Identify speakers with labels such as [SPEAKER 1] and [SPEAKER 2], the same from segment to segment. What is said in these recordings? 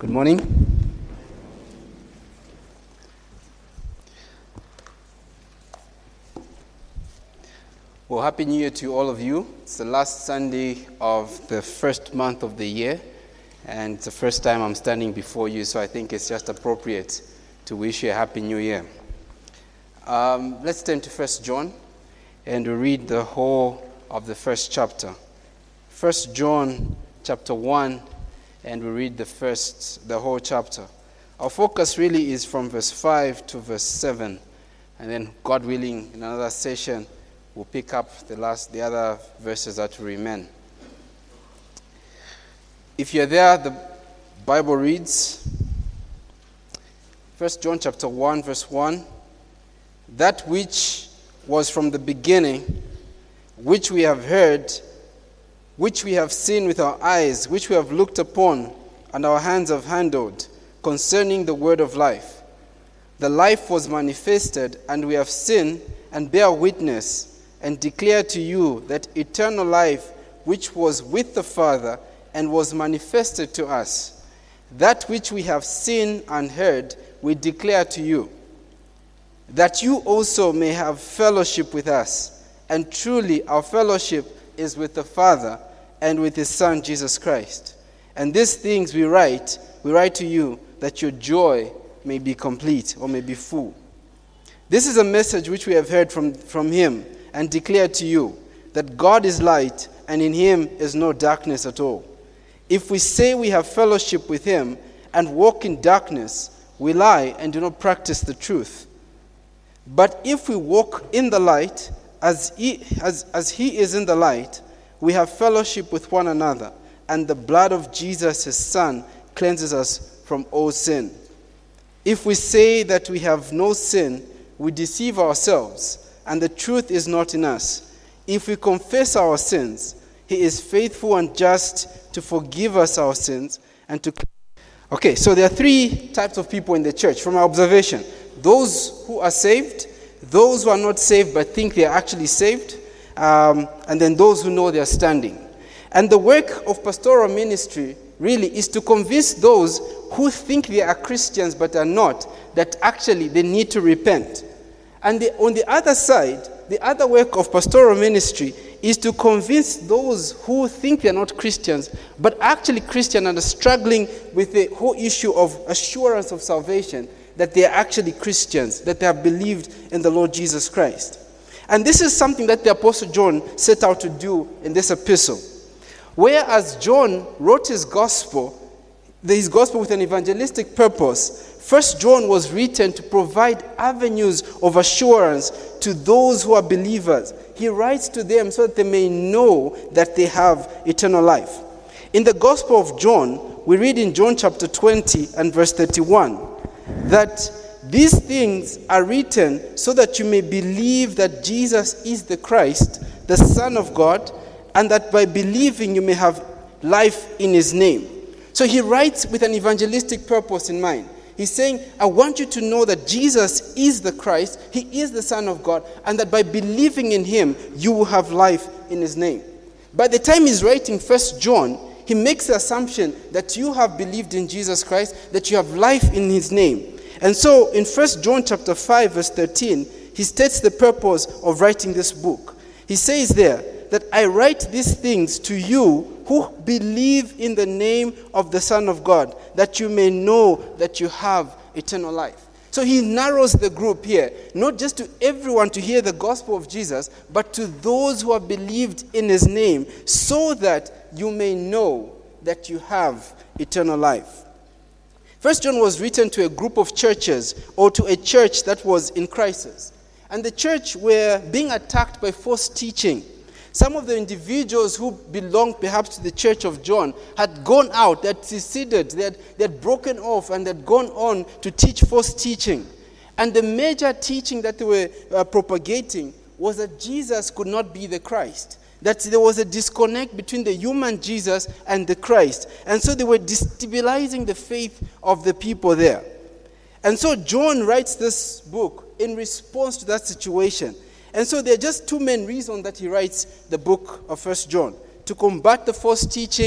[SPEAKER 1] Good morning. Well, Happy New Year to all of you. It's the last Sunday of the first month of the year, and it's the first time I'm standing before you, so I think it's just appropriate to wish you a Happy New Year. Let's turn to 1 John, and we read the whole of the first chapter. 1 John chapter 1, and we read the whole chapter. Our focus really is from verse 5 to verse 7, and then, God willing, in another session, we'll pick up the other verses that remain. If you're there, the Bible reads, 1 John chapter 1, verse 1, "That which was from the beginning, which we have heard, which we have seen with our eyes, which we have looked upon, and our hands have handled, concerning the word of life. The life was manifested, and we have seen and bear witness, and declare to you that eternal life which was with the Father and was manifested to us. That which we have seen and heard we declare to you, that you also may have fellowship with us. And truly our fellowship is with the Father and with his Son Jesus Christ. And these things we write to you, that your joy may be complete," or may be full. "This is a message which we have heard from him and declare to you, that God is light, and in him is no darkness at all. If we say we have fellowship with him and walk in darkness, we lie and do not practice the truth. But if we walk in the light, as he is in the light, we have fellowship with one another, and the blood of Jesus, his Son, cleanses us from all sin. If we say that we have no sin, we deceive ourselves, and the truth is not in us. If we confess our sins, he is faithful and just to forgive us our sins and to..." Okay, so there are three types of people in the church from our observation. Those who are saved, those who are not saved but think they are actually saved, and then those who know they are standing. And the work of pastoral ministry really is to convince those who think they are Christians but are not, that actually they need to repent. And on the other side, the other work of pastoral ministry is to convince those who think they're not Christians, but actually Christian and are struggling with the whole issue of assurance of salvation, that they are actually Christians, that they have believed in the Lord Jesus Christ. And this is something that the Apostle John set out to do in this epistle. Whereas John wrote his gospel with an evangelistic purpose, 1 John was written to provide avenues of assurance to those who are believers. He writes to them so that they may know that they have eternal life. In the Gospel of John, we read in John chapter 20 and verse 31 that these things are written so that you may believe that Jesus is the Christ, the Son of God, and that by believing you may have life in his name. So he writes with an evangelistic purpose in mind. He's saying, I want you to know that Jesus is the Christ, he is the Son of God, and that by believing in him, you will have life in his name. By the time he's writing 1 John, he makes the assumption that you have believed in Jesus Christ, that you have life in his name. And so in 1 John chapter 5, verse 13, he states the purpose of writing this book. He says there that I write these things to you who believe in the name of the Son of God, that you may know that you have eternal life. So he narrows the group here, not just to everyone to hear the gospel of Jesus, but to those who have believed in his name, so that you may know that you have eternal life. 1 John was written to a group of churches, or to a church that was in crisis. And the church were being attacked by false teaching. Some of the individuals who belonged perhaps to the church of John had gone out, they had seceded, they had broken off, and they had gone on to teach false teaching. And the major teaching that they were propagating was that Jesus could not be the Christ, that there was a disconnect between the human Jesus and the Christ. And so they were destabilizing the faith of the people there. And so John writes this book in response to that situation. And so there are just two main reasons that he writes the book of 1 John: to combat the false teaching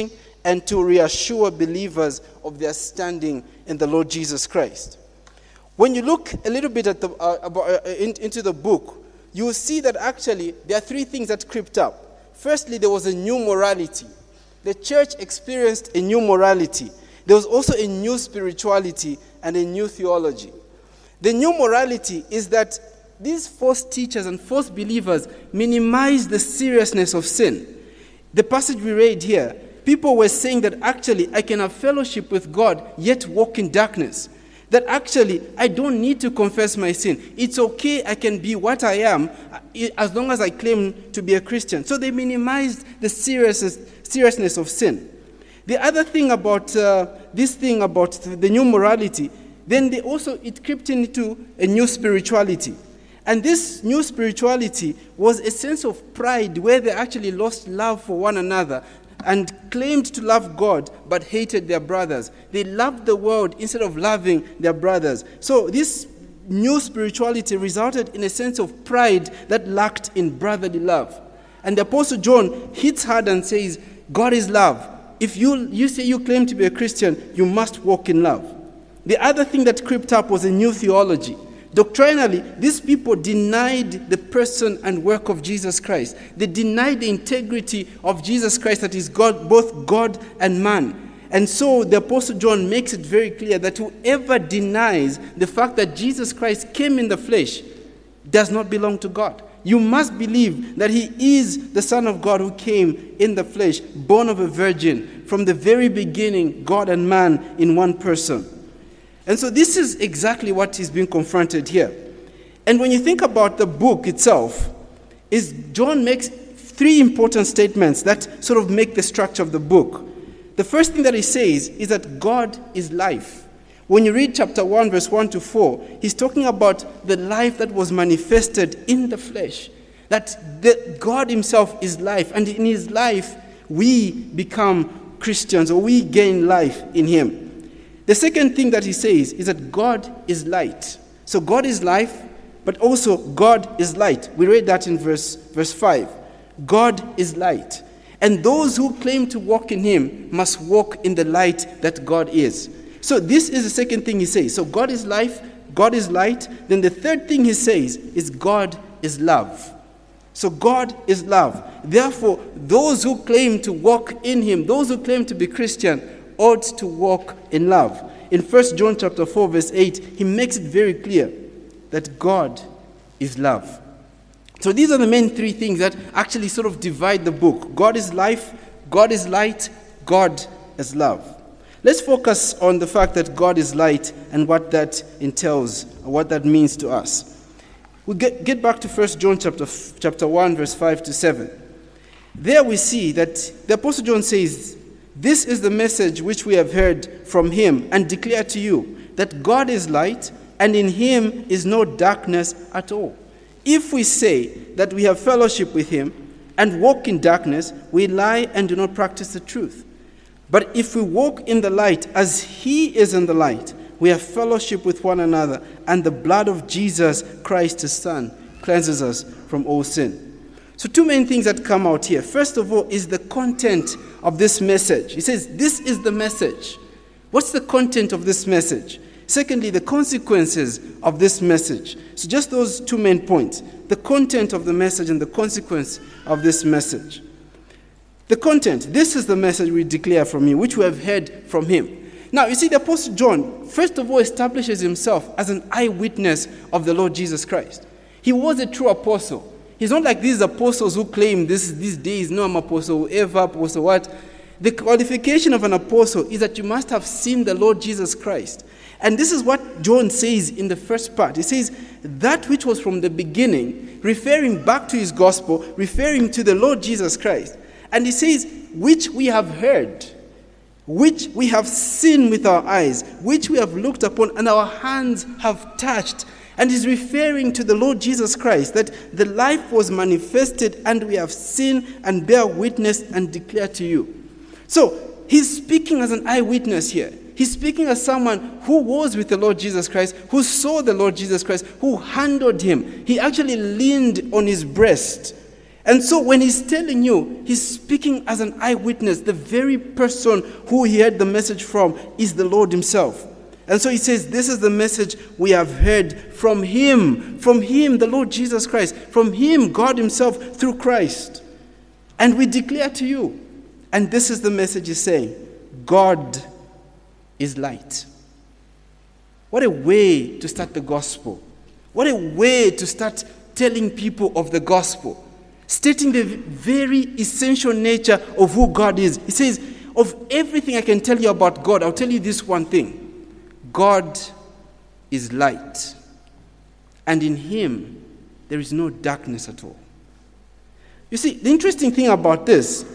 [SPEAKER 1] and to reassure believers of their standing in the Lord Jesus Christ. When you look a little bit at into the book, you will see that actually there are three things that crept up. Firstly, there was a new morality. The church experienced a new morality. There was also a new spirituality and a new theology. The new morality is that these false teachers and false believers minimize the seriousness of sin. The passage we read here, people were saying that actually I can have fellowship with God yet walk in darkness. That actually I don't need to confess my sin. It's okay, I can be what I am as long as I claim to be a Christian. So they minimized the seriousness of sin. The other thing about this thing about the new morality, then it crept into a new spirituality. And this new spirituality was a sense of pride where they actually lost love for one another and claimed to love God but hated their brothers. They loved the world instead of loving their brothers. So this new spirituality resulted in a sense of pride that lacked in brotherly love. And the Apostle John hits hard and says, God is love. If you say you claim to be a Christian, you must walk in love. The other thing that crept up was a new theology. Doctrinally, these people denied the person and work of Jesus Christ. They denied the integrity of Jesus Christ, that is God, both God and man. And so the Apostle John makes it very clear that whoever denies the fact that Jesus Christ came in the flesh does not belong to God. You must believe that he is the Son of God who came in the flesh, born of a virgin, from the very beginning, God and man in one person. And so this is exactly what is being confronted here. And when you think about the book itself, John makes three important statements that sort of make the structure of the book. The first thing that he says is that God is life. When you read chapter 1, verse 1 to 4, he's talking about the life that was manifested in the flesh. That God himself is life, and in his life we become Christians, or we gain life in him. The second thing that he says is that God is light. So God is life, but also God is light. We read that in verse 5. God is light. And those who claim to walk in him must walk in the light that God is. So this is the second thing he says. So God is life, God is light. Then the third thing he says is God is love. So God is love. Therefore, those who claim to walk in him, those who claim to be Christian, ought to walk in love. In 1 John chapter 4, verse 8, he makes it very clear that God is love. So these are the main three things that actually sort of divide the book. God is life, God is light, God is love. Let's focus on the fact that God is light and what that entails, or what that means to us. We get back to 1 John chapter 1, verse 5 to 7. There we see that the Apostle John says, "This is the message which we have heard from him and declare to you, that God is light, and in him is no darkness at all. If we say that we have fellowship with him and walk in darkness, we lie and do not practice the truth. But if we walk in the light as he is in the light, we have fellowship with one another, and the blood of Jesus Christ, his Son, cleanses us from all sin." So two main things that come out here. First of all is the content of this message. He says, this is the message. What's the content of this message? Secondly, the consequences of this message. So just those two main points. The content of the message and the consequence of this message. The content. This is the message we declare from him, which we have heard from him. Now, you see, the Apostle John, first of all, establishes himself as an eyewitness of the Lord Jesus Christ. He was a true apostle. He's not like these apostles who claim these days, no, I'm apostle, whoever, apostle, what. The qualification of an apostle is that you must have seen the Lord Jesus Christ. And this is what John says in the first part. He says, that which was from the beginning, referring back to his gospel, referring to the Lord Jesus Christ. And he says, which we have heard, which we have seen with our eyes, which we have looked upon, and our hands have touched. And he's referring to the Lord Jesus Christ, that the life was manifested and we have seen and bear witness and declare to you. So he's speaking as an eyewitness here. He's speaking as someone who was with the Lord Jesus Christ, who saw the Lord Jesus Christ, who handled him. He actually leaned on his breast And so when he's telling you, he's speaking as an eyewitness. The very person who he heard the message from is the Lord himself. And so he says, this is the message we have heard from him, the Lord Jesus Christ, from him, God himself, through Christ. And we declare to you, and this is the message he's saying, God is light. What a way to start the gospel. What a way to start telling people of the gospel. Stating the very essential nature of who God is. He says, of everything I can tell you about God, I'll tell you this one thing. God is light. And in him, there is no darkness at all. You see, the interesting thing about this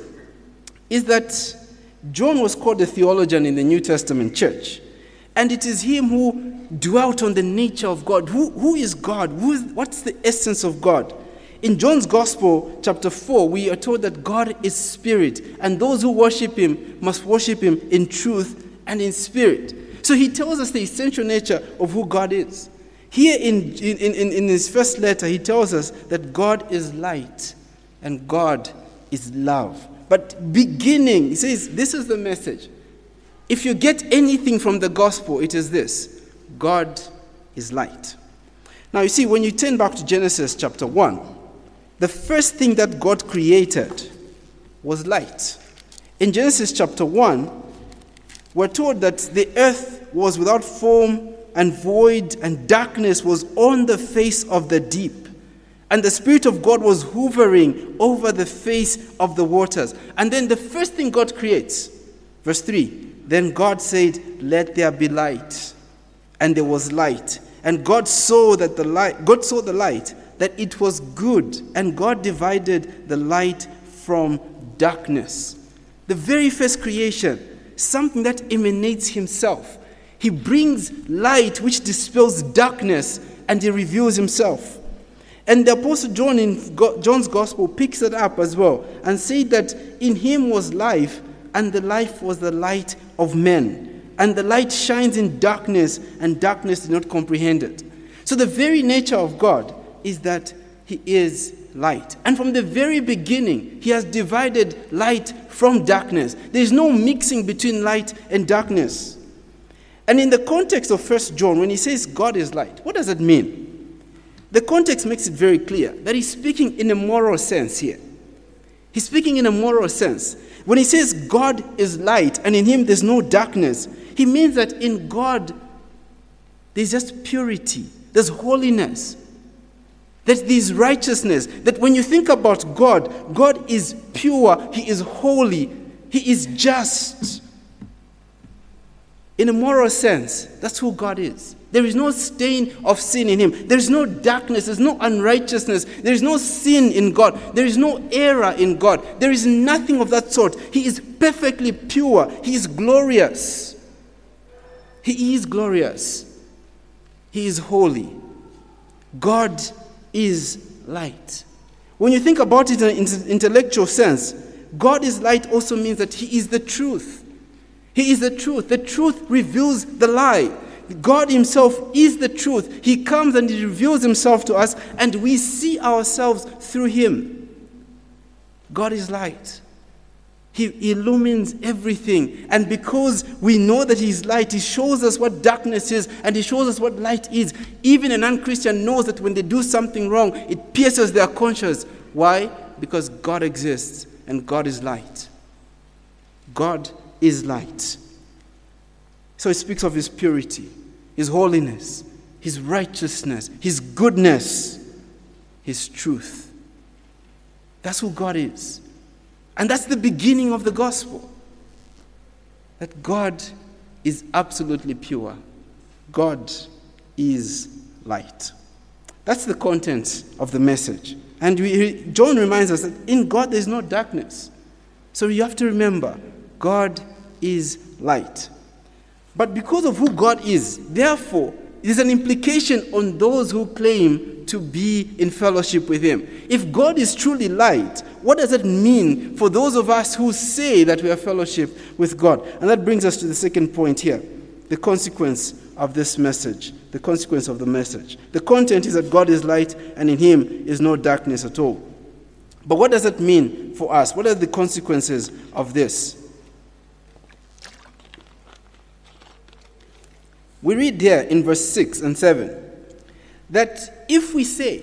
[SPEAKER 1] is that John was called a theologian in the New Testament church. And it is him who dwelt on the nature of God. Who is God? What's the essence of God? In John's Gospel, chapter 4, we are told that God is spirit, and those who worship him must worship him in truth and in spirit. So he tells us the essential nature of who God is. Here in his first letter, he tells us that God is light and God is love. But beginning, he says, this is the message. If you get anything from the gospel, it is this: God is light. Now you see, when you turn back to Genesis chapter 1, the first thing that God created was light. In Genesis chapter 1, we're told that the earth was without form and void, and darkness was on the face of the deep. And the Spirit of God was hovering over the face of the waters. And then the first thing God creates, verse 3, then God said, let there be light. And there was light. And God saw the light, that it was good, and God divided the light from darkness. The very first creation, something that emanates himself. He brings light which dispels darkness, and he reveals himself. And the Apostle John in John's Gospel picks it up as well and said that in him was life, and the life was the light of men. And the light shines in darkness, and darkness did not comprehend it. So the very nature of God is that he is light. And from the very beginning, he has divided light from darkness. There is no mixing between light and darkness. And in the context of 1 John, when he says God is light, what does it mean? The context makes it very clear that he's speaking in a moral sense here. He's speaking in a moral sense. When he says God is light and in him there's no darkness, he means that in God there's just purity, there's holiness, that there's righteousness. That when you think about God, God is pure, he is holy, he is just. In a moral sense, that's who God is. There is no stain of sin in him. There is no darkness. There's no unrighteousness. There is no sin in God. There is no error in God. There is nothing of that sort. He is perfectly pure. He is glorious. He is glorious. He is holy. God is light. When you think about it in an intellectual sense, God is light also means that he is the truth. He is the truth. The truth reveals the lie. God himself is the truth. He comes and he reveals himself to us, and we see ourselves through him. God is light. He illumines everything. And because we know that he is light, he shows us what darkness is, and he shows us what light is. Even an unchristian knows that when they do something wrong, it pierces their conscience. Why? Because God exists, and God is light. God is light. So it speaks of his purity, his holiness, his righteousness, his goodness, his truth. That's who God is. And that's the beginning of the gospel. That God is absolutely pure. God is light. That's the content of the message. And John reminds us that in God there is no darkness. So you have to remember, God is light. But because of who God is, therefore, there's an implication on those who claim to be in fellowship with him. If God is truly light, what does it mean for those of us who say that we have fellowship with God? And that brings us to the second point here, the consequence of this message, the consequence of the message. The content is that God is light and in him is no darkness at all. But what does it mean for us? What are the consequences of this? We read here in verse 6 and 7 that if we say,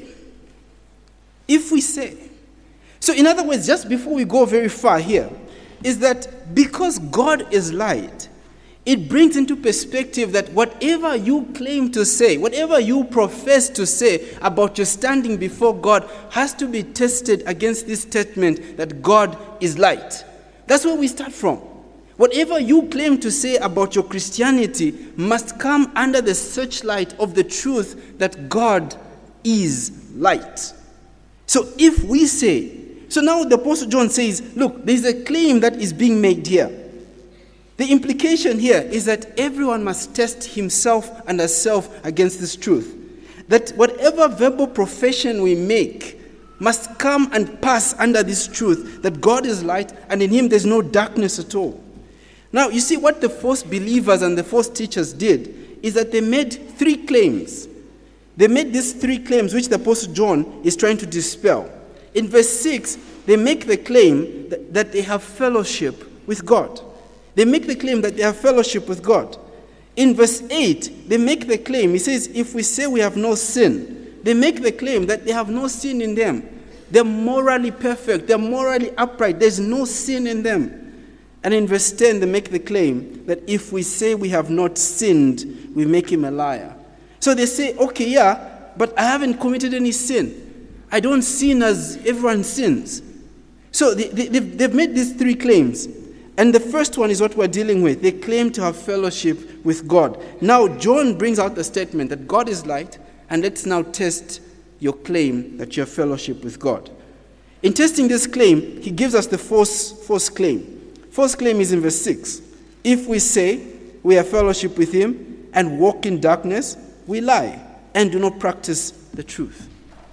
[SPEAKER 1] so in other words, just before we go very far here, is that because God is light, it brings into perspective that whatever you claim to say, whatever you profess to say about your standing before God has to be tested against this statement that God is light. That's where we start from. Whatever you claim to say about your Christianity must come under the searchlight of the truth that God is light. So if we say, so now the Apostle John says, look, there's a claim that is being made here. The implication here is that everyone must test himself and herself against this truth. That whatever verbal profession we make must come and pass under this truth, that God is light and in him there's no darkness at all. Now, you see what the false believers and the false teachers did is that they made three claims. They made these three claims which the Apostle John is trying to dispel. In verse 6, they make the claim that they have fellowship with God. They make the claim that they have fellowship with God. In verse 8, they make the claim, he says, if we say we have no sin, they make the claim that they have no sin in them. They're morally perfect. They're morally upright. There's no sin in them. And in verse 10, they make the claim that if we say we have not sinned, we make him a liar. So they say, okay, yeah, but I haven't committed any sin. I don't sin as everyone sins. So they've made these three claims. And the first one is what we're dealing with. They claim to have fellowship with God. Now, John brings out the statement that God is light, and let's now test your claim that you have fellowship with God. In testing this claim, he gives us the false claim. First claim is in verse 6. If we say we have fellowship with him and walk in darkness, we lie and do not practice the truth.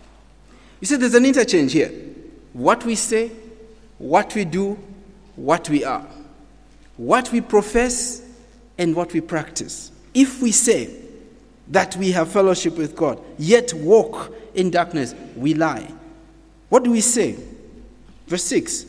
[SPEAKER 1] You see, there's an interchange here. What we say, what we do, what we are. What we profess and what we practice. If we say that we have fellowship with God, yet walk in darkness, we lie. What do we say? Verse 6.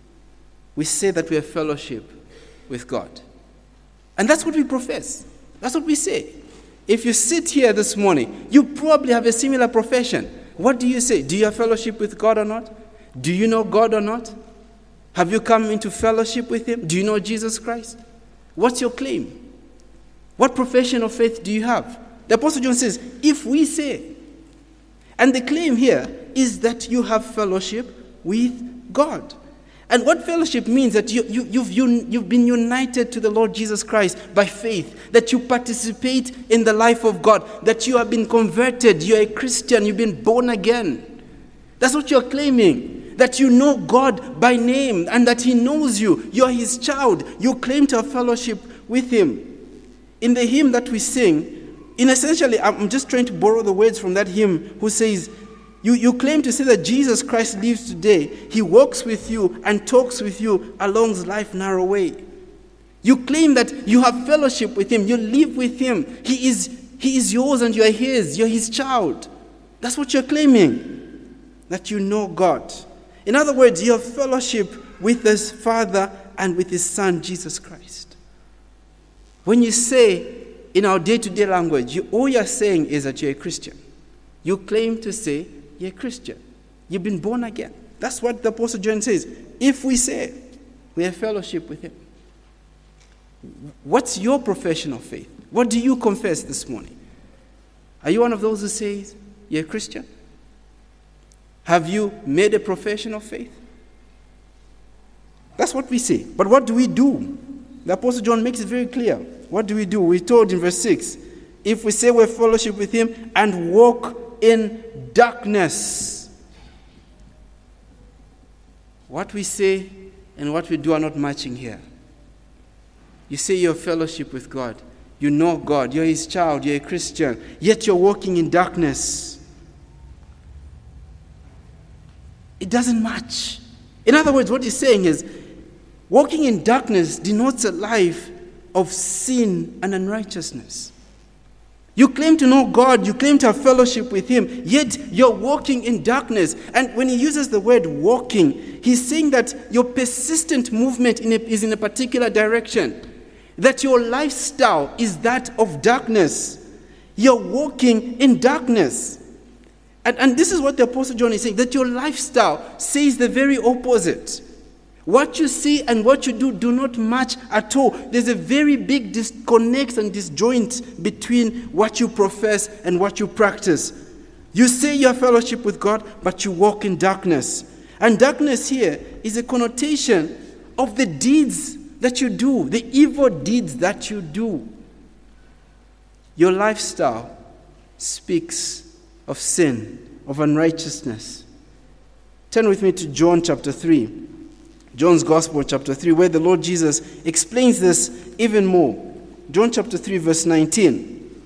[SPEAKER 1] We say that we have fellowship with God. And that's what we profess. That's what we say. If you sit here this morning, you probably have a similar profession. What do you say? Do you have fellowship with God or not? Do you know God or not? Have you come into fellowship with him? Do you know Jesus Christ? What's your claim? What profession of faith do you have? The Apostle John says, if we say. And the claim here is that you have fellowship with God. And what fellowship means that you've been united to the Lord Jesus Christ by faith, that you participate in the life of God, that you have been converted, you're a Christian, you've been born again. That's what you're claiming, that you know God by name and that he knows you. You're his child. You claim to have fellowship with him. In the hymn that we sing, essentially, I'm just trying to borrow the words from that hymn who says, You claim to say that Jesus Christ lives today. He walks with you and talks with you along life's narrow way. You claim that you have fellowship with him. You live with him. He is yours and you are his. You're his child. That's what you're claiming, that you know God. In other words, you have fellowship with his Father and with his Son, Jesus Christ. When you say in our day-to-day language, all you're saying is that you're a Christian. You claim to say you're a Christian. You've been born again. That's what the Apostle John says. If we say we have fellowship with him. What's your profession of faith? What do you confess this morning? Are you one of those who says you're a Christian? Have you made a profession of faith? That's what we say. But what do we do? The Apostle John makes it very clear. What do we do? We're told in verse 6, if we say we have fellowship with him and walk in darkness. What we say and what we do are not matching here. You say you have fellowship with God. You know God. You're his child. You're a Christian. Yet you're walking in darkness. It doesn't match. In other words, what he's saying is, walking in darkness denotes a life of sin and unrighteousness. You claim to know God, you claim to have fellowship with Him, yet you're walking in darkness. And when he uses the word walking, he's saying that your persistent movement is in a particular direction, that your lifestyle is that of darkness. You're walking in darkness. And this is what the Apostle John is saying, that your lifestyle says the very opposite. What you see and what you do not match at all. There's a very big disconnect and disjoint between what you profess and what you practice. You say you have fellowship with God, but you walk in darkness. And darkness here is a connotation of the deeds that you do, the evil deeds that you do. Your lifestyle speaks of sin, of unrighteousness. Turn with me to John chapter 3. John's Gospel, chapter 3, where the Lord Jesus explains this even more. John chapter 3, verse 19.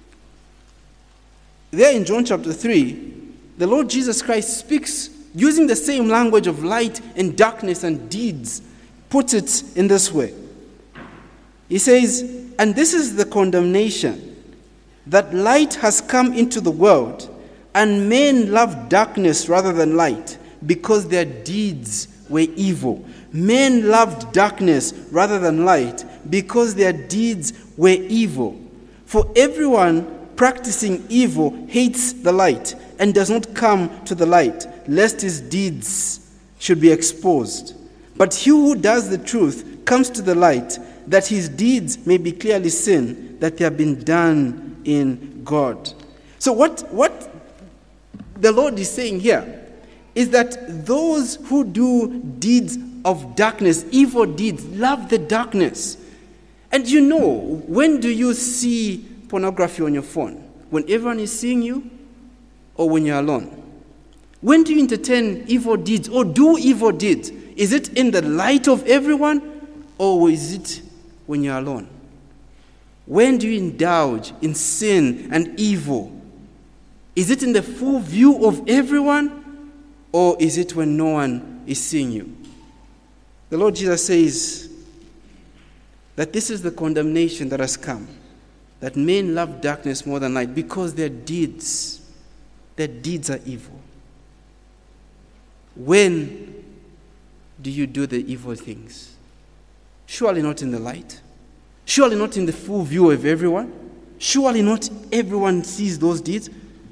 [SPEAKER 1] There in John chapter 3, the Lord Jesus Christ speaks using the same language of light and darkness and deeds. Puts it in this way. He says, "And this is the condemnation, that light has come into the world, and men love darkness rather than light, because their deeds were evil." Men loved darkness rather than light because their deeds were evil. For everyone practicing evil hates the light and does not come to the light, lest his deeds should be exposed. But he who does the truth comes to the light, that his deeds may be clearly seen, that they have been done in God. So what the Lord is saying here is that those who do deeds of darkness, evil deeds, love the darkness. And you know, when do you see pornography on your phone? When everyone is seeing you, or when you're alone? When do you entertain evil deeds or do evil deeds? Is it in the light of everyone, or is it when you're alone? When do you indulge in sin and evil? Is it in the full view of everyone, or is it when no one is seeing you? The Lord Jesus says that this is the condemnation that has come, that men love darkness more than light because their deeds are evil. When do you do the evil things? Surely not in the light. Surely not in the full view of everyone. Surely not everyone sees those deeds.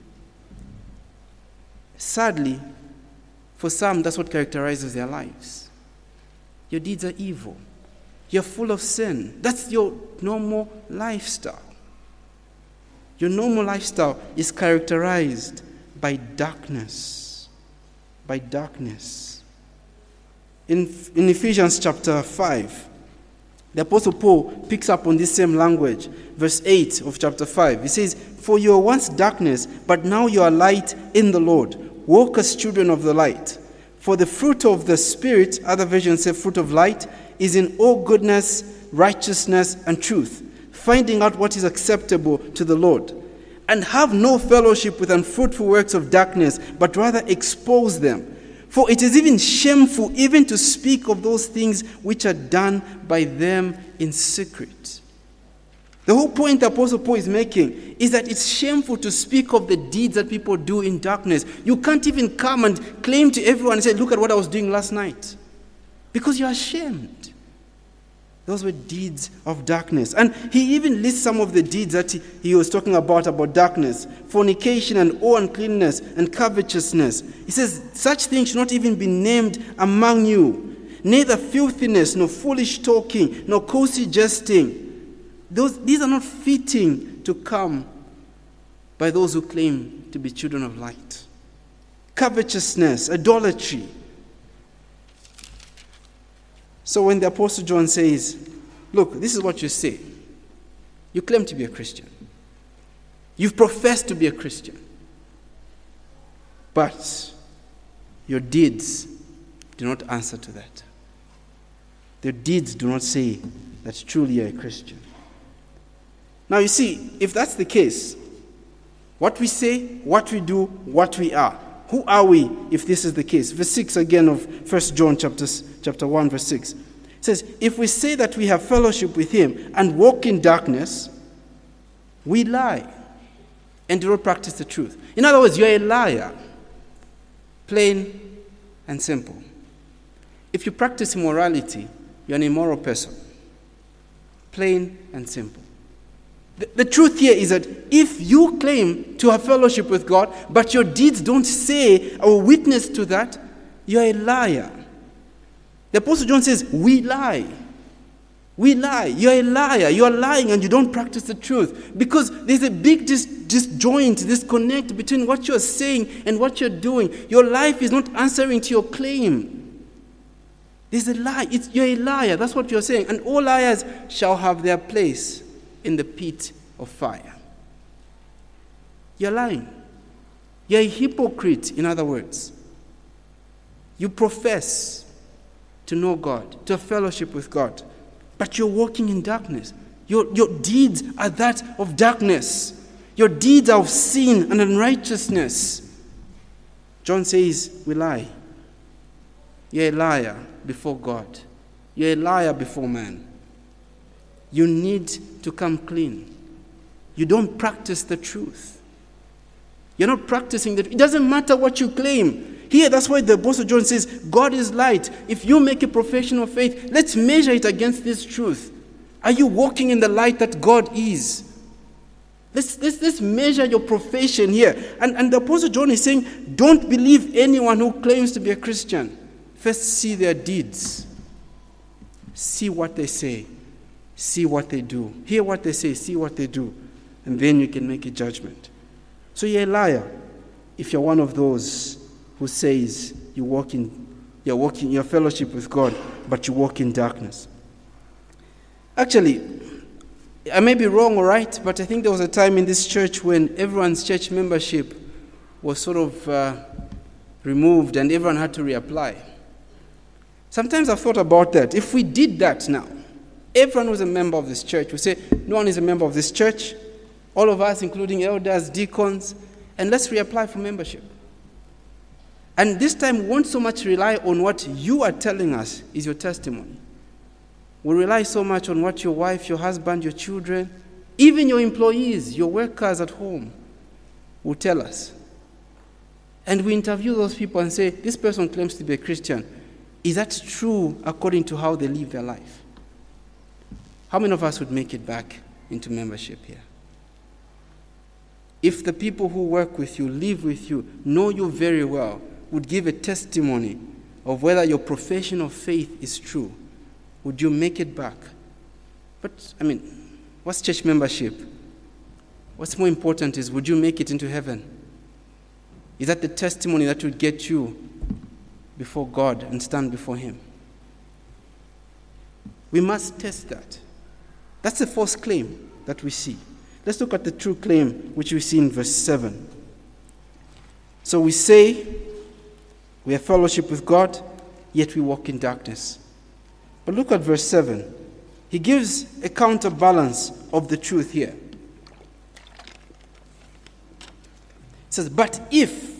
[SPEAKER 1] Sadly, for some, that's what characterizes their lives. Your deeds are evil. You're full of sin. That's your normal lifestyle. Your normal lifestyle is characterized by darkness. By darkness. In Ephesians chapter 5, the Apostle Paul picks up on this same language. Verse 8 of chapter 5. He says, "For you were once darkness, but now you are light in the Lord. Walk as children of the light. For the fruit of the Spirit," other versions say fruit of light, "is in all goodness, righteousness, and truth, finding out what is acceptable to the Lord. And have no fellowship with unfruitful works of darkness, but rather expose them. For it is even shameful even to speak of those things which are done by them in secret." The whole point the Apostle Paul is making is that it's shameful to speak of the deeds that people do in darkness. You can't even come and claim to everyone and say, "Look at what I was doing last night." Because you're ashamed. Those were deeds of darkness. And he even lists some of the deeds that he was talking about darkness. Fornication and all uncleanness and covetousness. He says, "Such things should not even be named among you. Neither filthiness, nor foolish talking, nor coarse jesting. These are not fitting to come by those who claim to be children of light." Covetousness, idolatry. So when the Apostle John says, "Look, this is what you say. You claim to be a Christian. You've professed to be a Christian. But your deeds do not answer to that. Your deeds do not say that truly you're a Christian." Now you see, if that's the case, what we say, what we do, what we are, who are we if this is the case? Verse 6 again of 1 John chapter 1, verse 6. It says, "If we say that we have fellowship with him and walk in darkness, we lie and do not practice the truth. In other words, you're a liar. Plain and simple. If you practice immorality, you're an immoral person. Plain and simple. The truth here is that if you claim to have fellowship with God, but your deeds don't say or witness to that, you're a liar. The Apostle John says, we lie. We lie. You're a liar. You're lying and you don't practice the truth. Because there's a big disjoint, disconnect between what you're saying and what you're doing. Your life is not answering to your claim. There's a lie. You're a liar. That's what you're saying. And all liars shall have their place in the pit of fire. You're lying. You're a hypocrite, in other words. You profess to know God, to have fellowship with God, but you're walking in darkness. Your deeds are that of darkness. Your deeds are of sin and unrighteousness. John says, we lie. You're a liar before God. You're a liar before man. You need to come clean. You don't practice the truth. You're not practicing the truth. It doesn't matter what you claim. Here, that's why the Apostle John says, God is light. If you make a profession of faith, let's measure it against this truth. Are you walking in the light that God is? Let's measure your profession here. And the Apostle John is saying, don't believe anyone who claims to be a Christian. First, see their deeds. See what they say. See what they do. Hear what they say. See what they do. And then you can make a judgment. So you're a liar if you're one of those who says you're fellowship with God, but you walk in darkness. Actually, I may be wrong or right, but I think there was a time in this church when everyone's church membership was sort of removed and everyone had to reapply. Sometimes I've thought about that. If we did that now, everyone was a member of this church. We say, no one is a member of this church. All of us, including elders, deacons, and let's reapply for membership. And this time, we won't so much rely on what you are telling us is your testimony. We rely so much on what your wife, your husband, your children, even your employees, your workers at home will tell us. And we interview those people and say, this person claims to be a Christian. Is that true according to how they live their life? How many of us would make it back into membership here? If the people who work with you, live with you, know you very well, would give a testimony of whether your profession of faith is true, would you make it back? But, what's church membership? What's more important is, would you make it into heaven? Is that the testimony that would get you before God and stand before Him? We must test that. That's the false claim that we see. Let's look at the true claim, which we see in verse 7. So we say, we have fellowship with God, yet we walk in darkness. But look at verse 7. He gives a counterbalance of the truth here. It says, but if,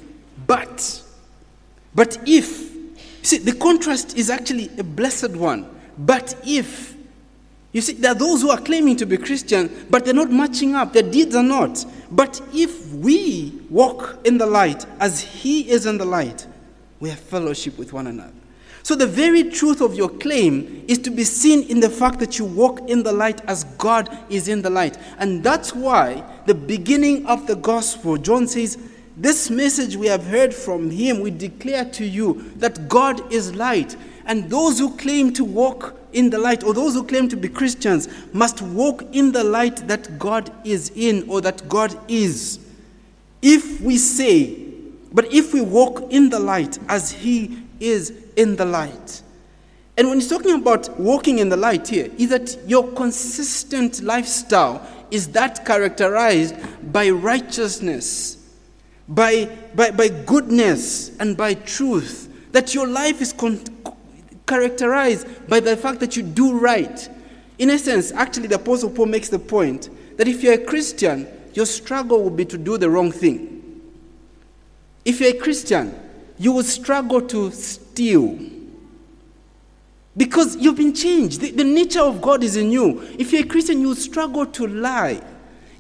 [SPEAKER 1] see, the contrast is actually a blessed one. But if, you see, there are those who are claiming to be Christian, but they're not matching up. Their deeds are not. But if we walk in the light as He is in the light, we have fellowship with one another. So the very truth of your claim is to be seen in the fact that you walk in the light as God is in the light. And that's why the beginning of the gospel, John says, this message we have heard from Him, we declare to you that God is light. And those who claim to walk in the light, or those who claim to be Christians, must walk in the light that God is in, or that God is. If we walk in the light as He is in the light. And when he's talking about walking in the light here, is that your consistent lifestyle is that characterized by righteousness, by goodness, and by truth. That your life is characterized by the fact that you do right. In essence, actually the Apostle Paul makes the point that if you're a Christian, your struggle will be to do the wrong thing. If you're a Christian, you will struggle to steal. Because you've been changed. The nature of God is in you. If you're a Christian, you will struggle to lie.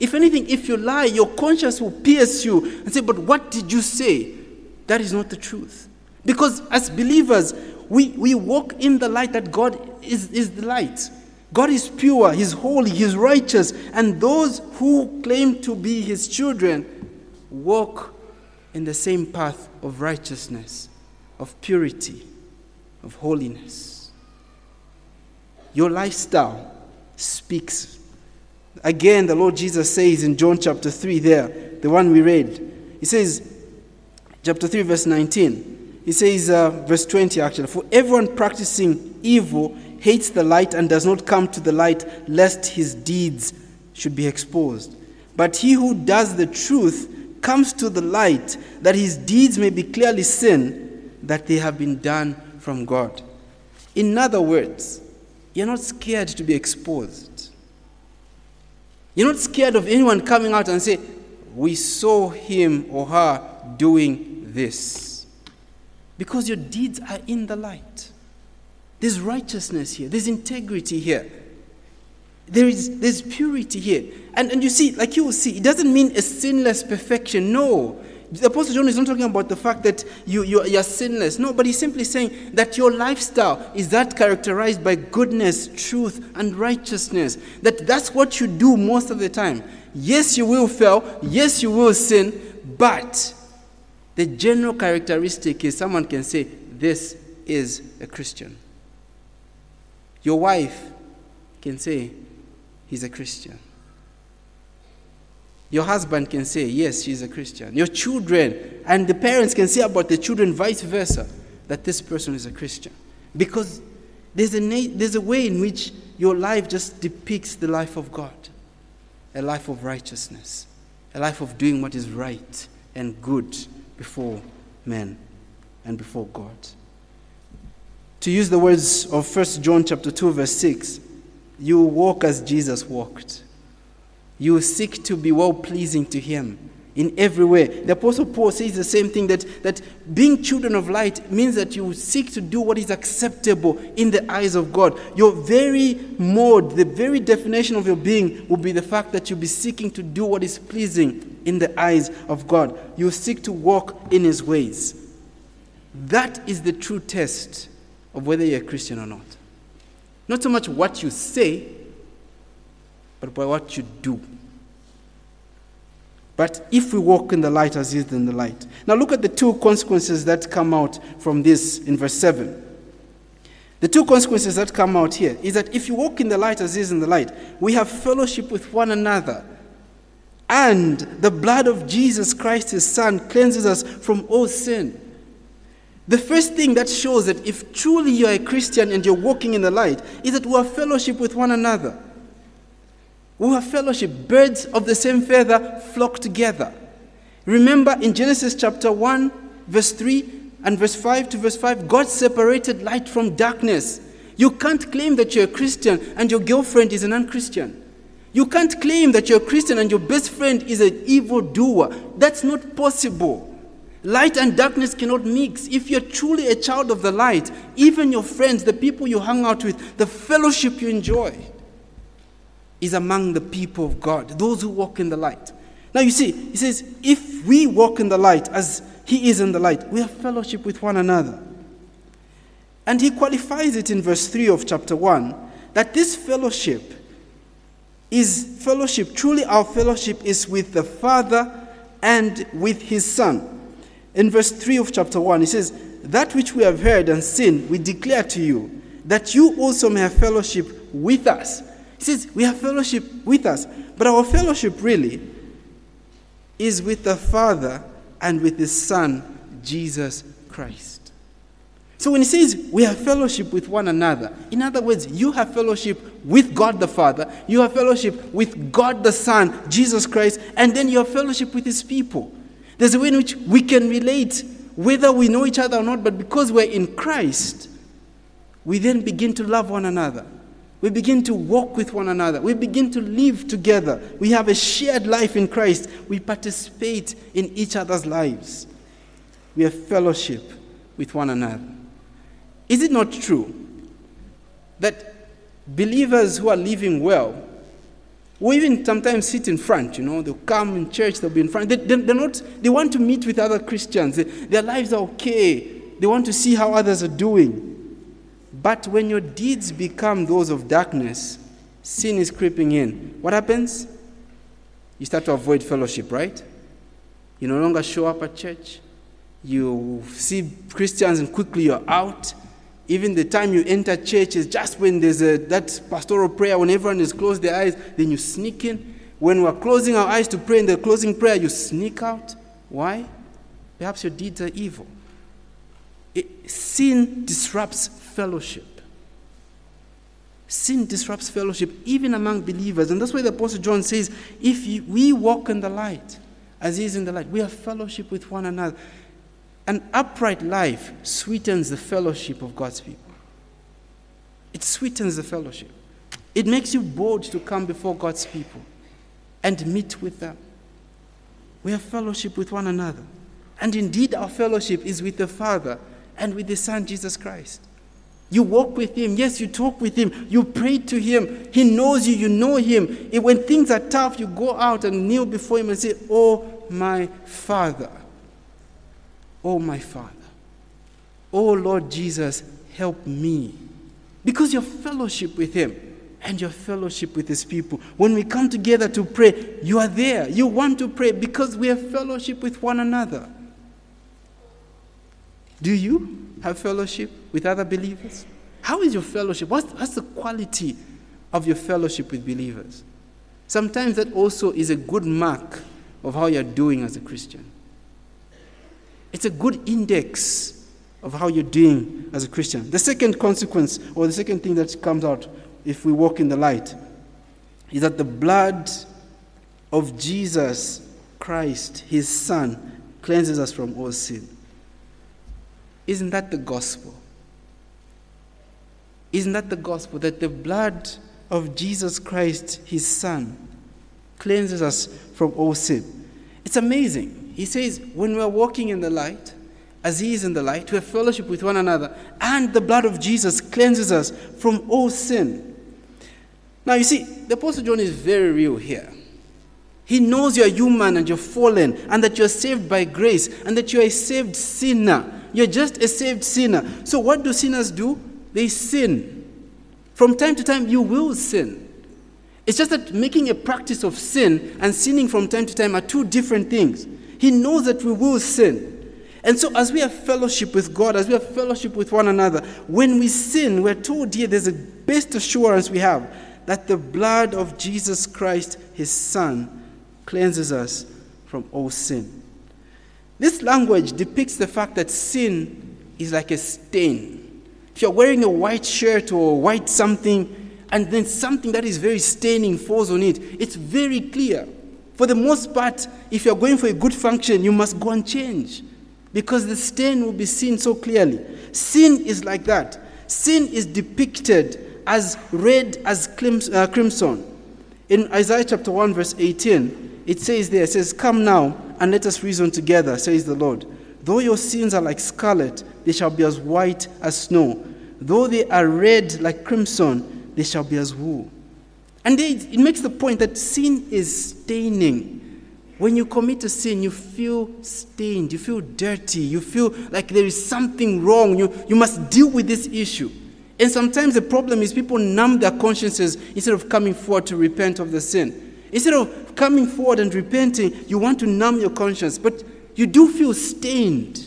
[SPEAKER 1] If anything, if you lie, your conscience will pierce you and say, but what did you say? That is not the truth. Because as believers, we walk in the light that God is the light. God is pure, He's holy, He's righteous. And those who claim to be His children walk in the same path of righteousness, of purity, of holiness. Your lifestyle speaks. Again, the Lord Jesus says in John chapter 3 there, the one we read, He says, chapter 3 verse 19, He says, verse 20 actually, for everyone practicing evil hates the light and does not come to the light lest his deeds should be exposed. But he who does the truth comes to the light that his deeds may be clearly seen that they have been done from God. In other words, you're not scared to be exposed. You're not scared of anyone coming out and say, we saw him or her doing this. Because your deeds are in the light. There's righteousness here. There's integrity here. There's purity here. And you see, like you will see, it doesn't mean a sinless perfection. No. The Apostle John is not talking about the fact that you're sinless. No, but he's simply saying that your lifestyle is that characterized by goodness, truth, and righteousness. That's what you do most of the time. Yes, you will fail. Yes, you will sin. But the general characteristic is someone can say, this is a Christian. Your wife can say, he's a Christian. Your husband can say, yes, she's a Christian. Your children and the parents can say about the children, vice versa, that this person is a Christian. Because there's a way in which your life just depicts the life of God. A life of righteousness. A life of doing what is right and good before men and before God. To use the words of 1 John chapter 2, verse 6, you walk as Jesus walked. You seek to be well-pleasing to Him in every way. The Apostle Paul says the same thing, that being children of light means that you seek to do what is acceptable in the eyes of God. Your very mode, the very definition of your being will be the fact that you'll be seeking to do what is pleasing in the eyes of God. You seek to walk in His ways. That is the true test of whether you're a Christian or not. Not so much what you say, but by what you do. But if we walk in the light as He is in the light. Now look at the two consequences that come out from this in verse 7. The two consequences that come out here is that if you walk in the light as He is in the light, we have fellowship with one another. And the blood of Jesus Christ, His Son, cleanses us from all sin. The first thing that shows that if truly you are a Christian and you're walking in the light is that we have fellowship with one another. We have fellowship. Birds of the same feather flock together. Remember in Genesis chapter 1, verse 3 and verse 5 to verse 5, God separated light from darkness. You can't claim that you're a Christian and your girlfriend is an un-Christian. You can't claim that you're a Christian and your best friend is an evildoer. That's not possible. Light and darkness cannot mix. If you're truly a child of the light, even your friends, the people you hang out with, the fellowship you enjoy is among the people of God, those who walk in the light. Now you see, he says, if we walk in the light as He is in the light, we have fellowship with one another. And he qualifies it in verse 3 of chapter 1, that this fellowship is fellowship. Truly our fellowship is with the Father and with His Son. In verse 3 of chapter 1, he says, that which we have heard and seen, we declare to you, that you also may have fellowship with us. He says, we have fellowship with us. But our fellowship really is with the Father and with His Son, Jesus Christ. So when he says we have fellowship with one another, in other words, you have fellowship with God the Father, you have fellowship with God the Son, Jesus Christ, and then you have fellowship with His people. There's a way in which we can relate, whether we know each other or not, but because we're in Christ, we then begin to love one another. We begin to walk with one another. We begin to live together. We have a shared life in Christ. We participate in each other's lives. We have fellowship with one another. Is it not true that believers who are living well Or even sometimes sit in front, they'll come in church, they'll be in front. They want to meet with other Christians. Their lives are okay. They want to see how others are doing. But when your deeds become those of darkness, sin is creeping in. What happens? You start to avoid fellowship, right? You no longer show up at church. You see Christians and quickly you're out. Even the time you enter church is just when there's that pastoral prayer, when everyone has closed their eyes, then you sneak in. When we're closing our eyes to pray in the closing prayer, you sneak out. Why? Perhaps your deeds are evil. Sin disrupts fellowship. Sin disrupts fellowship, even among believers. And that's why the Apostle John says, if we walk in the light, as he is in the light, we have fellowship with one another. An upright life sweetens the fellowship of God's people. It sweetens the fellowship. It makes you bold to come before God's people and meet with them. We have fellowship with one another. And indeed, our fellowship is with the Father and with the Son, Jesus Christ. You walk with him. Yes, you talk with him. You pray to him. He knows you. You know him. When things are tough, you go out and kneel before him and say, "Oh, my Father. Oh, my Father. Oh, Lord Jesus, help me." Because your fellowship with him and your fellowship with his people. When we come together to pray, you are there. You want to pray because we have fellowship with one another. Do you have fellowship with other believers? How is your fellowship? What's the quality of your fellowship with believers? Sometimes that also is a good mark of how you're doing as a Christian. It's a good index of how you're doing as a Christian. The second consequence, or the second thing that comes out if we walk in the light, is that the blood of Jesus Christ, his Son, cleanses us from all sin. Isn't that the gospel? Isn't that the gospel? That the blood of Jesus Christ, his Son, cleanses us from all sin. It's amazing. He says, when we're walking in the light, as he is in the light, we have fellowship with one another, and the blood of Jesus cleanses us from all sin. Now, you see, the Apostle John is very real here. He knows you're human and you're fallen, and that you're saved by grace, and that you're a saved sinner. You're just a saved sinner. So what do sinners do? They sin. From time to time, you will sin. It's just that making a practice of sin and sinning from time to time are two different things. He knows that we will sin. And so as we have fellowship with God, as we have fellowship with one another, when we sin, we're told here there's a best assurance we have that the blood of Jesus Christ, his Son, cleanses us from all sin. This language depicts the fact that sin is like a stain. If you're wearing a white shirt or white something, and then something that is very staining falls on it, it's very clear. For the most part, if you're going for a good function, you must go and change, because the stain will be seen so clearly. Sin is like that. Sin is depicted as red as crimson. In Isaiah chapter 1, verse 18, it says, "Come now, and let us reason together, says the Lord. Though your sins are like scarlet, they shall be as white as snow. Though they are red like crimson, they shall be as wool." And it makes the point that sin is staining. When you commit a sin, you feel stained, you feel dirty, you feel like there is something wrong. You must deal with this issue. And sometimes the problem is people numb their consciences instead of coming forward to repent of the sin. Instead of coming forward and repenting, you want to numb your conscience, but you do feel stained.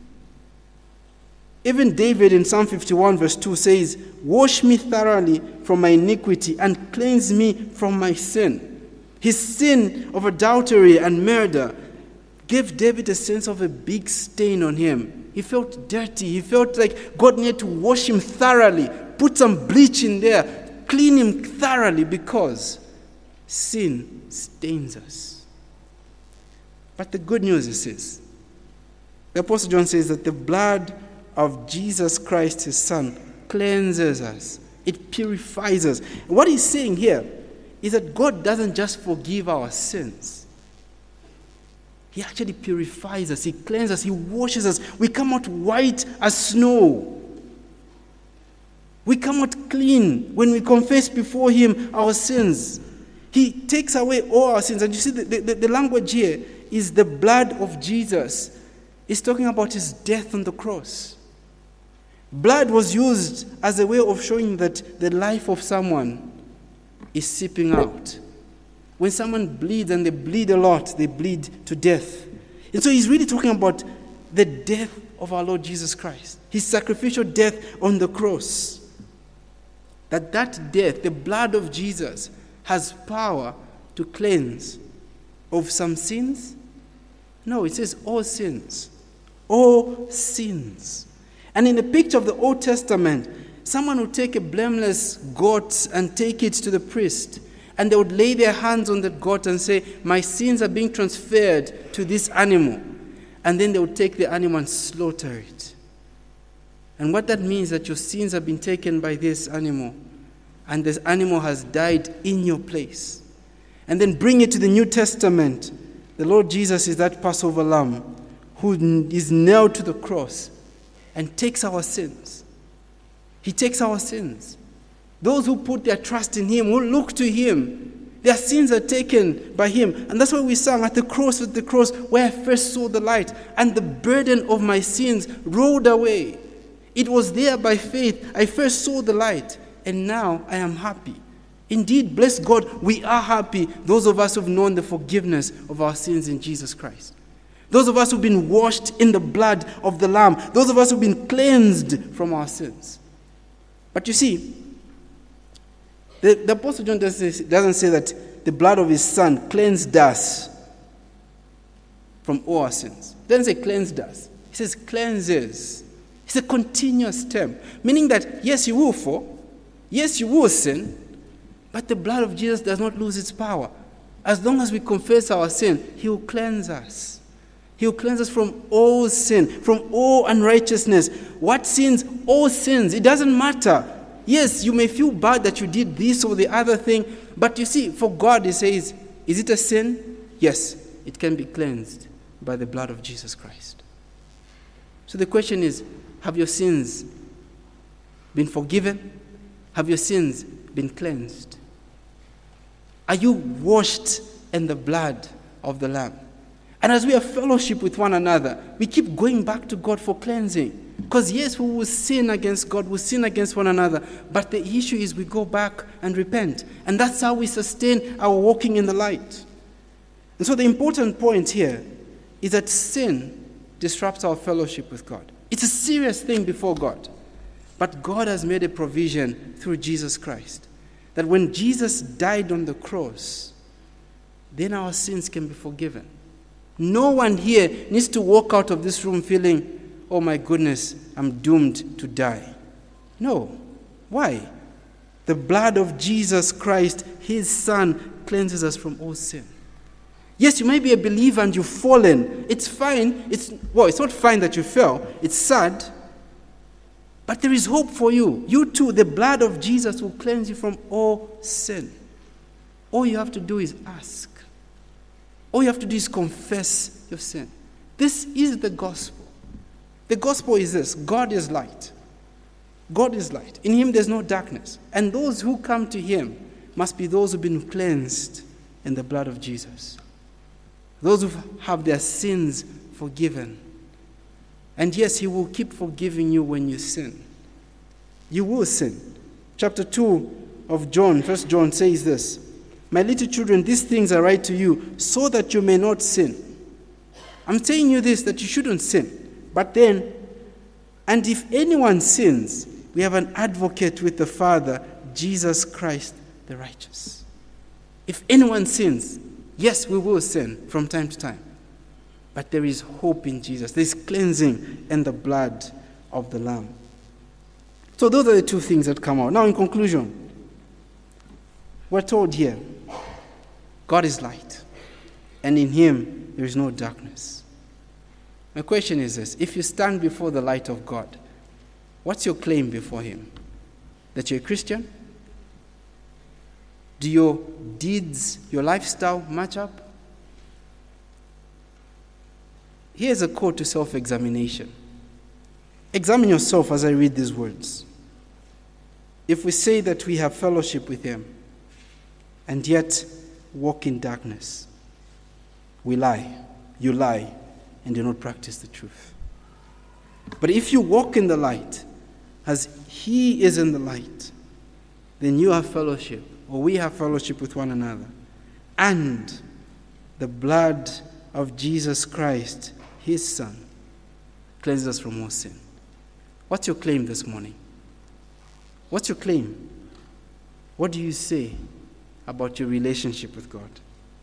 [SPEAKER 1] Even David in Psalm 51 verse 2 says, "Wash me thoroughly from my iniquity and cleanse me from my sin." His sin of adultery and murder gave David a sense of a big stain on him. He felt dirty. He felt like God needed to wash him thoroughly, put some bleach in there, clean him thoroughly, because sin stains us. But the good news is this. The Apostle John says that the blood of Jesus Christ, his Son, cleanses us. It purifies us. And what he's saying here is that God doesn't just forgive our sins. He actually purifies us. He cleanses us. He washes us. We come out white as snow. We come out clean when we confess before him our sins. He takes away all our sins. And you see, the language here is the blood of Jesus. It's talking about his death on the cross. Blood was used as a way of showing that the life of someone is seeping out. When someone bleeds, and they bleed a lot, they bleed to death. And so he's really talking about the death of our Lord Jesus Christ, his sacrificial death on the cross. That death, the blood of Jesus, has power to cleanse of some sins? No, it says all sins. All sins. And in the picture of the Old Testament, someone would take a blameless goat and take it to the priest, and they would lay their hands on that goat and say, my sins are being transferred to this animal. And then they would take the animal and slaughter it. And what that means is that your sins have been taken by this animal, and this animal has died in your place. And then bring it to the New Testament. The Lord Jesus is that Passover lamb who is nailed to the cross and takes our sins. He takes our sins. Those who put their trust in him, who look to him, their sins are taken by him. And that's why we sang, at the cross where I first saw the light, and the burden of my sins rolled away. It was there by faith. I first saw the light, and now I am happy. Indeed, bless God, we are happy, those of us who have known the forgiveness of our sins in Jesus Christ. Those of us who have been washed in the blood of the Lamb. Those of us who have been cleansed from our sins. But you see, the Apostle John doesn't say that the blood of his Son cleansed us from all our sins. He doesn't say cleansed us. He says cleanses. It's a continuous term. Meaning that, yes, you will fall. Yes, you will sin. But the blood of Jesus does not lose its power. As long as we confess our sin, he will cleanse us. He will cleanse us from all sin, from all unrighteousness. What sins? All sins. It doesn't matter. Yes, you may feel bad that you did this or the other thing, but you see, for God, he says, is it a sin? Yes, it can be cleansed by the blood of Jesus Christ. So the question is, have your sins been forgiven? Have your sins been cleansed? Are you washed in the blood of the Lamb? And as we have fellowship with one another, we keep going back to God for cleansing. Because yes, we will sin against God, we'll sin against one another, but the issue is we go back and repent. And that's how we sustain our walking in the light. And so the important point here is that sin disrupts our fellowship with God. It's a serious thing before God. But God has made a provision through Jesus Christ, that when Jesus died on the cross, then our sins can be forgiven. No one here needs to walk out of this room feeling, oh my goodness, I'm doomed to die. No. Why? The blood of Jesus Christ, his Son, cleanses us from all sin. Yes, you may be a believer and you've fallen. It's fine. It's not fine that you fell. It's sad. But there is hope for you. You too, the blood of Jesus will cleanse you from all sin. All you have to do is ask. All you have to do is confess your sin. This is the gospel. The gospel is this: God is light. God is light. In him there's no darkness. And those who come to him must be those who've been cleansed in the blood of Jesus. Those who have their sins forgiven. And yes, he will keep forgiving you when you sin. You will sin. Chapter 2 of John, 1 John says this: my little children, these things I write to you so that you may not sin. I'm telling you this, that you shouldn't sin. But then, and if anyone sins, we have an advocate with the Father, Jesus Christ the righteous. If anyone sins, yes, we will sin from time to time. But there is hope in Jesus. There is cleansing in the blood of the Lamb. So those are the two things that come out. Now in conclusion, we're told here, God is light, and in him there is no darkness. My question is this: if you stand before the light of God, what's your claim before him? That you're a Christian? Do your deeds, your lifestyle match up? Here's a call to self-examination. Examine yourself as I read these words. If we say that we have fellowship with him, and yet walk in darkness, we lie. You lie and do not practice the truth. But if you walk in the light, as he is in the light, then you have fellowship, or we have fellowship with one another. And the blood of Jesus Christ, his Son, cleanses us from all sin. What's your claim this morning? What's your claim? What do you say about your relationship with God?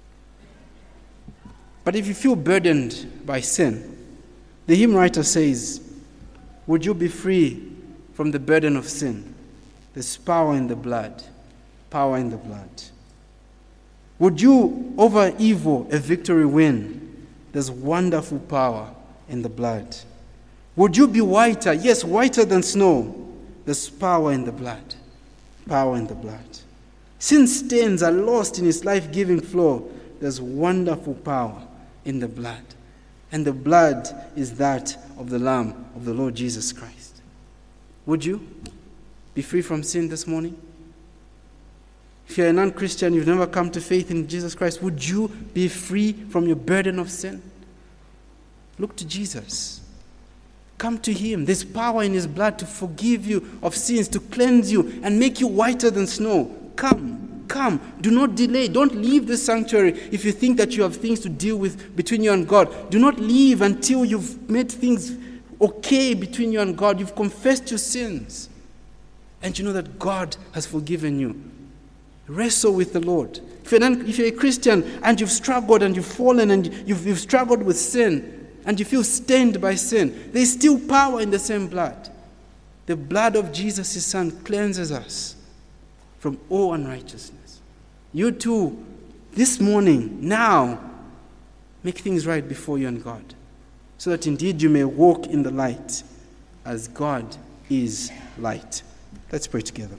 [SPEAKER 1] But if you feel burdened by sin, the hymn writer says, would you be free from the burden of sin? There's power in the blood. Power in the blood. Would you, over evil, a victory win? There's wonderful power in the blood. Would you be whiter? Yes, whiter than snow. There's power in the blood. Power in the blood. Since stains are lost in its life-giving flow, there's wonderful power in the blood. And the blood is that of the Lamb of the Lord Jesus Christ. Would you be free from sin this morning? If you're a non-Christian, you've never come to faith in Jesus Christ, would you be free from your burden of sin? Look to Jesus. Come to him. There's power in his blood to forgive you of sins, to cleanse you and make you whiter than snow. Come, come. Do not delay. Don't leave this sanctuary if you think that you have things to deal with between you and God. Do not leave until you've made things okay between you and God. You've confessed your sins. And you know that God has forgiven you. Wrestle with the Lord. If you're a Christian and you've struggled and you've fallen and you've struggled with sin and you feel stained by sin, there's still power in the same blood. The blood of Jesus, his Son, cleanses us from all unrighteousness. You too, this morning, now, make things right before you and God, so that indeed you may walk in the light as God is light. Let's pray together.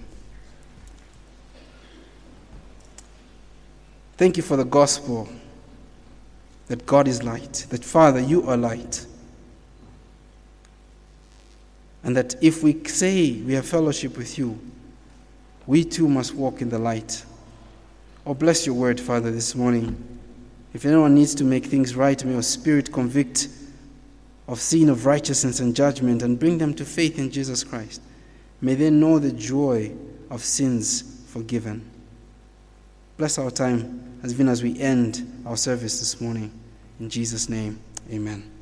[SPEAKER 1] Thank you for the gospel, that God is light, that Father, you are light. And that if we say we have fellowship with you, we too must walk in the light. Oh, bless your word, Father, this morning. If anyone needs to make things right, may your Spirit convict of sin, of righteousness and judgment, and bring them to faith in Jesus Christ. May they know the joy of sins forgiven. Bless our time as we end our service this morning. In Jesus' name, amen.